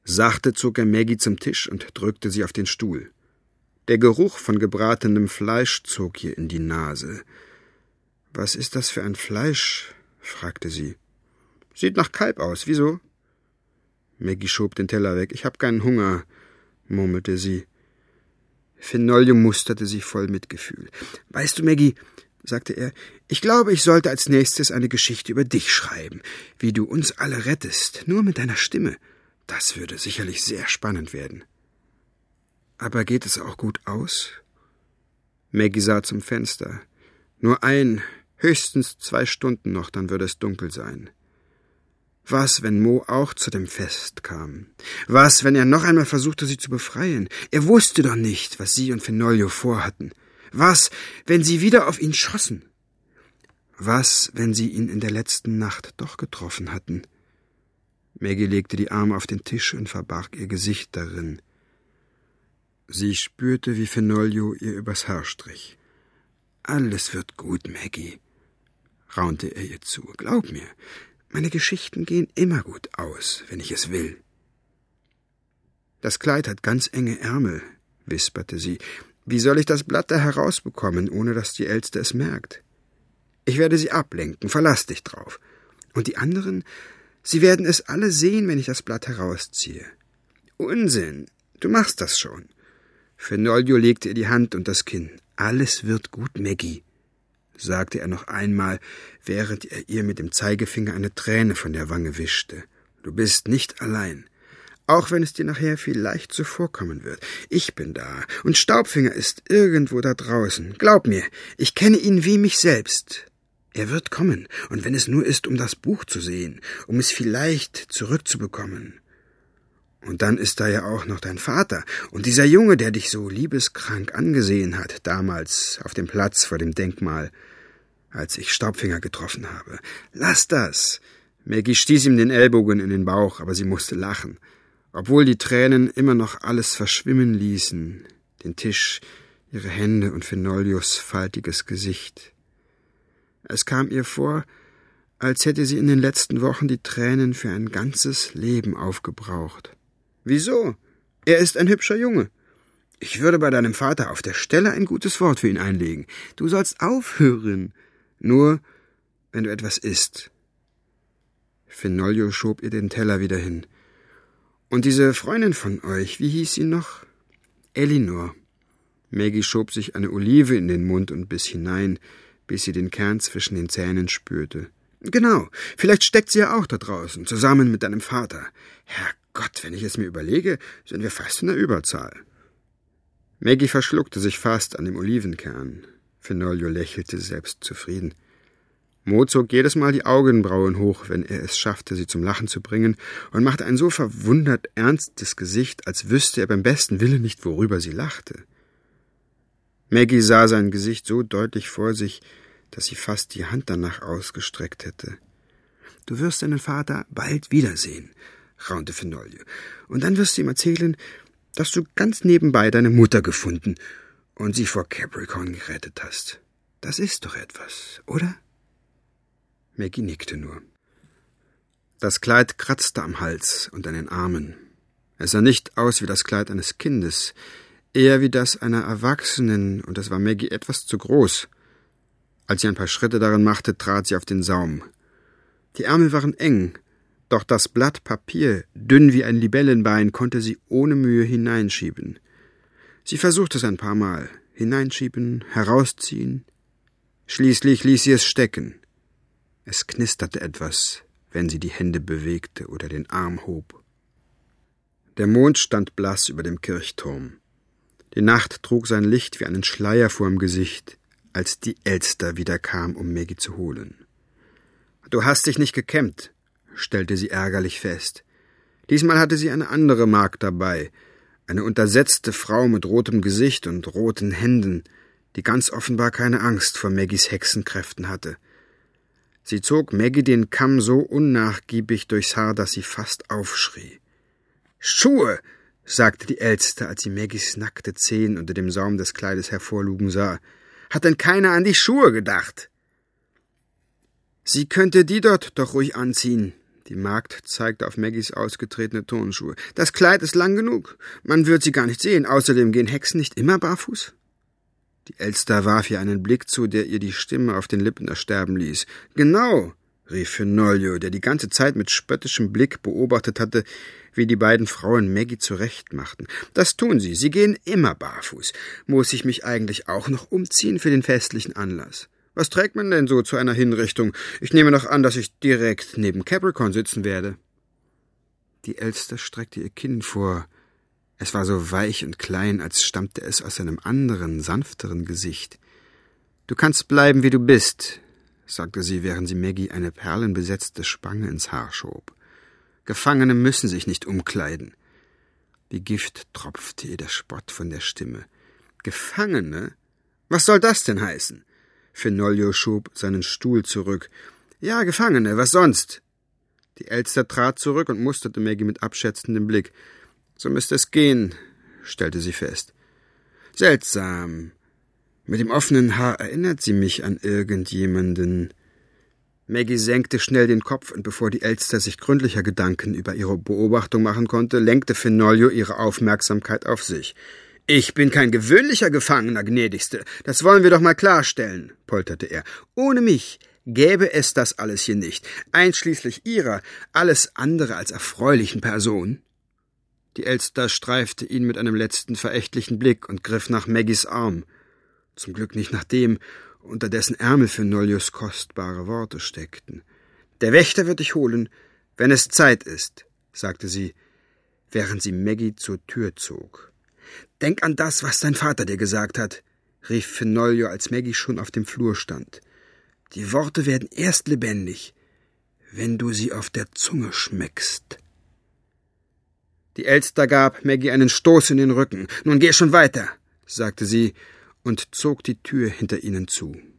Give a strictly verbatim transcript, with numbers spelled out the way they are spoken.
Sachte zog er Maggie zum Tisch und drückte sie auf den Stuhl. Der Geruch von gebratenem Fleisch zog ihr in die Nase. »Was ist das für ein Fleisch?« fragte sie. »Sieht nach Kalb aus. Wieso?« Maggie schob den Teller weg. »Ich habe keinen Hunger«, murmelte sie. Fenolio musterte sie voll Mitgefühl. »Weißt du, Maggie«, sagte er, »ich glaube, ich sollte als nächstes eine Geschichte über dich schreiben, wie du uns alle rettest, nur mit deiner Stimme. Das würde sicherlich sehr spannend werden.« »Aber geht es auch gut aus?« Maggie sah zum Fenster. »Nur ein, höchstens zwei Stunden noch, dann würde es dunkel sein.« Was, wenn Mo auch zu dem Fest kam? Was, wenn er noch einmal versuchte, sie zu befreien? Er wusste doch nicht, was sie und Fenolio vorhatten. Was, wenn sie wieder auf ihn schossen? Was, wenn sie ihn in der letzten Nacht doch getroffen hatten? Maggie legte die Arme auf den Tisch und verbarg ihr Gesicht darin. Sie spürte, wie Fenolio ihr übers Haar strich. »Alles wird gut, Maggie«, raunte er ihr zu. »Glaub mir, meine Geschichten gehen immer gut aus, wenn ich es will.« »Das Kleid hat ganz enge Ärmel«, wisperte sie. »Wie soll ich das Blatt da herausbekommen, ohne dass die Elste es merkt? Ich werde sie ablenken, verlass dich drauf. Und die anderen, sie werden es alle sehen, wenn ich das Blatt herausziehe.« »Unsinn, du machst das schon.« Fenolio legte ihr die Hand und das Kinn. »Alles wird gut, Maggie«, sagte er noch einmal, während er ihr mit dem Zeigefinger eine Träne von der Wange wischte. »Du bist nicht allein, auch wenn es dir nachher vielleicht zuvorkommen wird. Ich bin da, und Staubfinger ist irgendwo da draußen. Glaub mir, ich kenne ihn wie mich selbst. Er wird kommen, und wenn es nur ist, um das Buch zu sehen, um es vielleicht zurückzubekommen. Und dann ist da ja auch noch dein Vater und dieser Junge, der dich so liebeskrank angesehen hat, damals auf dem Platz vor dem Denkmal, als ich Staubfinger getroffen habe. Lass das!« Maggie stieß ihm den Ellbogen in den Bauch, aber sie musste lachen, obwohl die Tränen immer noch alles verschwimmen ließen, den Tisch, ihre Hände und Fenolios faltiges Gesicht. Es kam ihr vor, als hätte sie in den letzten Wochen die Tränen für ein ganzes Leben aufgebraucht. »Wieso? Er ist ein hübscher Junge. Ich würde bei deinem Vater auf der Stelle ein gutes Wort für ihn einlegen. Du sollst aufhören. Nur, wenn du etwas isst.« Fenolio schob ihr den Teller wieder hin. »Und diese Freundin von euch, wie hieß sie noch?« »Elinor.« Maggie schob sich eine Olive in den Mund und biss hinein, bis sie den Kern zwischen den Zähnen spürte. »Genau, vielleicht steckt sie ja auch da draußen, zusammen mit deinem Vater. Herrgott, wenn ich es mir überlege, sind wir fast in der Überzahl.« Maggie verschluckte sich fast an dem Olivenkern. Fenolio lächelte selbstzufrieden. Mo zog jedes Mal die Augenbrauen hoch, wenn er es schaffte, sie zum Lachen zu bringen, und machte ein so verwundert ernstes Gesicht, als wüsste er beim besten Willen nicht, worüber sie lachte. Maggie sah sein Gesicht so deutlich vor sich, dass sie fast die Hand danach ausgestreckt hätte. »Du wirst deinen Vater bald wiedersehen«, raunte Fenolio, »und dann wirst du ihm erzählen, dass du ganz nebenbei deine Mutter gefunden und sie vor Capricorn gerettet hast. Das ist doch etwas, oder?« Maggie nickte nur. Das Kleid kratzte am Hals und an den Armen. Es sah nicht aus wie das Kleid eines Kindes, eher wie das einer Erwachsenen, und es war Maggie etwas zu groß. Als sie ein paar Schritte darin machte, trat sie auf den Saum. Die Ärmel waren eng, doch das Blatt Papier, dünn wie ein Libellenbein, konnte sie ohne Mühe hineinschieben. Sie versuchte es ein paar Mal. Hineinschieben, herausziehen. Schließlich ließ sie es stecken. Es knisterte etwas, wenn sie die Hände bewegte oder den Arm hob. Der Mond stand blass über dem Kirchturm. Die Nacht trug sein Licht wie einen Schleier vorm Gesicht, als die Elster wieder kam, um Maggie zu holen. »Du hast dich nicht gekämmt«, stellte sie ärgerlich fest. Diesmal hatte sie eine andere Magd dabei, eine untersetzte Frau mit rotem Gesicht und roten Händen, die ganz offenbar keine Angst vor Maggies Hexenkräften hatte. Sie zog Maggie den Kamm so unnachgiebig durchs Haar, dass sie fast aufschrie. »Schuhe«, sagte die Elste, als sie Maggies nackte Zehen unter dem Saum des Kleides hervorlugen sah. »Hat denn keiner an die Schuhe gedacht?« »Sie könnte die dort doch ruhig anziehen«, Die Magd zeigte auf Maggies ausgetretene Turnschuhe. »Das Kleid ist lang genug. Man wird sie gar nicht sehen. Außerdem gehen Hexen nicht immer barfuß?« Die Elster warf ihr einen Blick zu, der ihr die Stimme auf den Lippen ersterben ließ. »Genau«, rief Fenolio, der die ganze Zeit mit spöttischem Blick beobachtet hatte, wie die beiden Frauen Maggie zurechtmachten. »Das tun sie. Sie gehen immer barfuß. Muss ich mich eigentlich auch noch umziehen für den festlichen Anlass? Was trägt man denn so zu einer Hinrichtung? Ich nehme noch an, dass ich direkt neben Capricorn sitzen werde.« Die Elster streckte ihr Kinn vor. Es war so weich und klein, als stammte es aus einem anderen, sanfteren Gesicht. »Du kannst bleiben, wie du bist«, sagte sie, während sie Maggie eine perlenbesetzte Spange ins Haar schob. »Gefangene müssen sich nicht umkleiden.« Wie Gift tropfte ihr der Spott von der Stimme. »Gefangene? Was soll das denn heißen?« Fenolio schob seinen Stuhl zurück. »Ja, Gefangene, was sonst?« Die Elster trat zurück und musterte Maggie mit abschätzendem Blick. »So müsste es gehen«, stellte sie fest. »Seltsam. Mit dem offenen Haar erinnert sie mich an irgendjemanden.« Maggie senkte schnell den Kopf, und bevor die Elster sich gründlicher Gedanken über ihre Beobachtung machen konnte, lenkte Fenolio ihre Aufmerksamkeit auf sich. »Ich bin kein gewöhnlicher Gefangener, gnädigste. Das wollen wir doch mal klarstellen«, polterte er. »Ohne mich gäbe es das alles hier nicht, einschließlich Ihrer alles andere als erfreulichen Person.« Die Elster streifte ihn mit einem letzten verächtlichen Blick und griff nach Maggies Arm. Zum Glück nicht nach dem, unter dessen Ärmel Fenolios kostbare Worte steckten. »Der Wächter wird dich holen, wenn es Zeit ist«, sagte sie, während sie Maggie zur Tür zog. »Denk an das, was dein Vater dir gesagt hat«, rief Fenolio, als Maggie schon auf dem Flur stand. »Die Worte werden erst lebendig, wenn du sie auf der Zunge schmeckst.« Die Elster gab Maggie einen Stoß in den Rücken. »Nun geh schon weiter«, sagte sie und zog die Tür hinter ihnen zu.